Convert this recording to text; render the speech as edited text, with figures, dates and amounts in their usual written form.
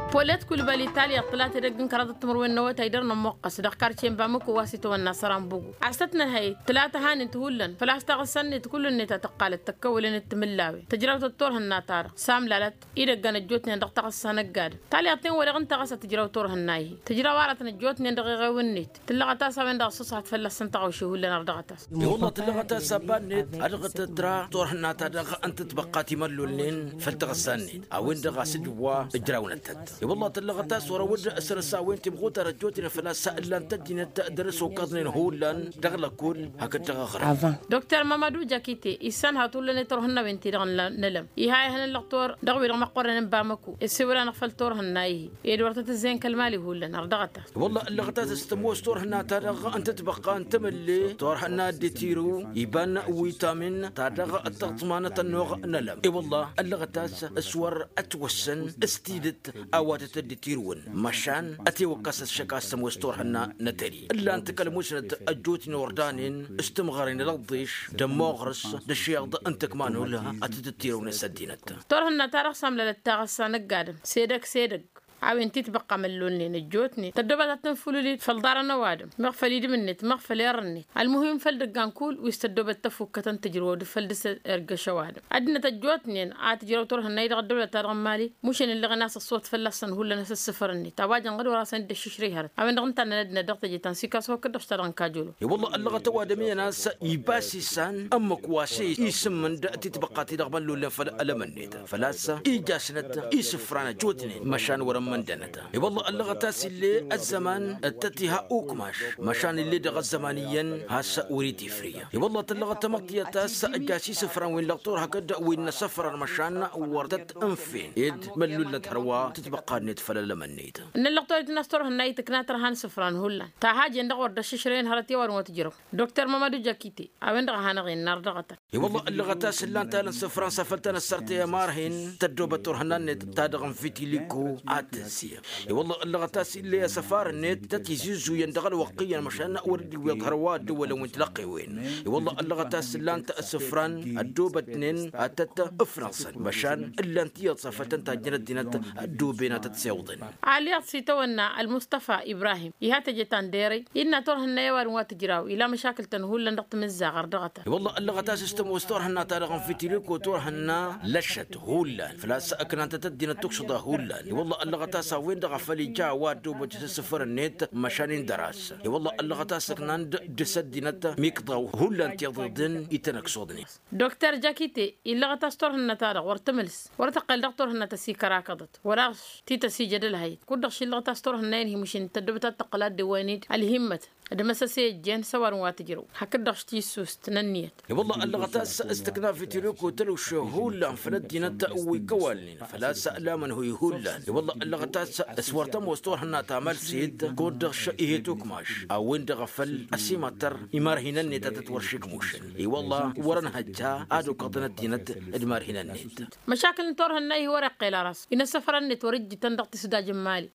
بوليت كل بالي تالي طلعت رجن كرادة تمروين نوى تيدرنا موقس دخار شيء بامكو واسيتو والنصران بوجو عستنا هاي ثلاثة هان تهولن فلا استغسن تقول إن تتقال تكول إن التملاوي تجربة الطور هالناتار سام لالت إذا كان جوتني عندك تغسى نجار تالي أتين ولا غن تغسى تجربة الطور هالناي تجربة وارت نجوتني عندك غونيت تلقى وين دا صوصات فلا سنتعو شهول لنا ردغتاس والله تلقى سبانيت أرغت ترى طور هالناتار أنت تبقاتي ملولين فلتغسنيت أو إن دغا سجوا إجراون التد والله تلقى صورة ود أسر الساوين تبغوا ترى جوتنا فلا سأل لن تدين تدرس وقضن هولن دغلا كل هكذا غير دكتور مامادو جاكيتي إنسان هاتول لنا تروحنا بنتي دغن نلم يهاي هن اللقطور دغوي رغم قرن بامكو السولا نغفل تور هناي يدور تتزين كالمالي هولن أردغتا والله اللغتات استموس تور هنا تارغ أنت تبقى أنت ملي تور هنا ديتيرو يبان ويتامين تارغ التغطمانة النوغ نلم إي والله اللغتات اسور أتوسن استيدت أوات تديتيرون مشان أتي وقاس الشكاس تموس تور هنا نتري إلا أنت كلموس أجوتني وردانين استمغرين للضيش دموغرس دشيغ أنت كمان ولا أتديتيرون سدينت تور هنا تارغ ساملة للتغسى نقادم سيدك عاو انتي تبقى ملولني نجوتني تدوبا تنفلو لي فالدار نوادم مغفلي دمنت مغفلي يرني المهم فلدقان كول ويستدوبا تفوكة تجرو فلدس ارقى شوادم ادنا تجوتني عاد تجرو تروح النايد غدولة تارغم مالي موشن اللي غناس الصوت فلسن هو ناس السفرني تواجن غدو راسن دش شريهر امن دغنت انا ندنا دغت جيتان سيكاس وكدو اشتران كاجولو والله اللغة توادمي ناس يباسي سان امك واسي يسمن دأتي تبقى تدغبن لولا فالألمنيت فلاسا إيجاسنت إيسفرانا جوتني مشان ورم من دنتا والله اللغة تاس اللي الزمان التتيها أوكماش مشان اللي دغ الزمانيا هاسا أوريتي فريا والله اللغة تمقيا تاس أجاسي سفران وين لغطور هكذا وين سفر مشان وردت أنفين إد ملولة هروا تتبقى نتفلا لمنيت إن اللغطور تنستور هناي تكناتر هان سفران هولا تاهاج عندك ورد الششرين هرتي ورمو تجرو دكتور مامادو جاكيتي أوين دغ هانغين نار دغتا والله اللغة تاس اللي انتالن سفران سفلتنا السرتي مارهن تدوبة تورهنان تادغن فيتي ليكو عتسيا والله اللغة تاس اللي سفار النت تتيزيزو يندغل وقيا مشان وردي ويظهر واد ولا وين تلقي وين والله اللغة تاس اللي انت سفران الدوبة اتنين اتتا افرنسا مشان اللي انت يتصفتن تاجنت دينات الدوبين تتسيوضن عليات سيتونا المصطفى إبراهيم يهات جتان ديري إن تورهن يوار واتجراو إلى مشاكل تنهول لنقط مزاغر دغتا والله اللغة تاس استمو استورهن تارغن في تيليكو تورهن لشت هولا فلاس اكن انت تدين تقصد هولا والله اللغة تاس وين دغفلي جا وادو بجس سفر النت مشان دراس والله اللغة تاس كنان دسد دينات ميقضاو هولا انت يضدن يتنكسودني دكتور جاكيتي اللغة تاس تورهن تارغ ورتملس ورتقل دكتورهن تسي كراكضت وراش تي تسي جدل هاي كودخ اللغة تاس تورهن هي مشين تدبت التقلات ديوانيد الهمت دمساسي جين سوار واتجرو هكذا شتيسوس تننيت والله اللغة تاس استكنا في تلوكو تلو شهولا فلدينا تأوي كوالين فلا سألا من هو يهولا والله اللغة تاس اسورتم وستورهن تعمل سيد كودخ إيهتوك ماش او وين دغفل اسيماتر يمارهنا النت تتورشيك موشن والله ورن هجا ادو قطنا دينت ادمارهنا النت مشاكل تورهن هي ورق راس ان السفر النت ورج تندق تسدا جمالي